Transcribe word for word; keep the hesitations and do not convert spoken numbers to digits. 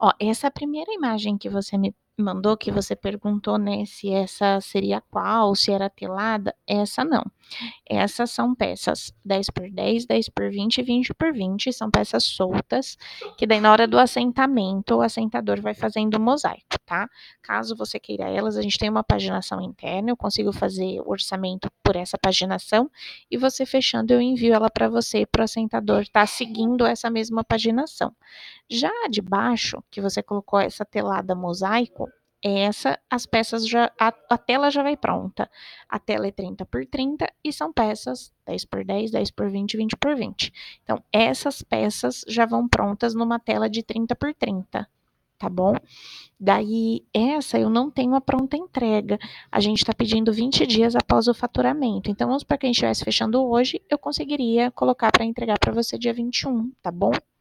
Ó, essa primeira imagem que você me mandou, que você perguntou, né, se essa seria qual, se era telada, essa não. Essas são peças dez por dez, dez por vinte e vinte por vinte, são peças soltas, que daí na hora do assentamento, o assentador vai fazendo o mosaico, tá? Caso você queira elas, a gente tem uma paginação interna, eu consigo fazer o orçamento por essa paginação, e você fechando, eu envio ela para você, para o assentador tá seguindo essa mesma paginação. Já a de baixo, que você colocou essa telada mosaico, essa, as peças já, a, a tela já vai pronta. A tela é trinta por trinta e são peças dez por dez, dez por vinte, vinte por vinte. Então, essas peças já vão prontas numa tela de trinta por trinta, tá bom? Daí, essa eu não tenho a pronta entrega. A gente está pedindo vinte dias após o faturamento. Então, vamos para que a gente estivesse fechando hoje, eu conseguiria colocar para entregar para você dia vinte e um, tá bom?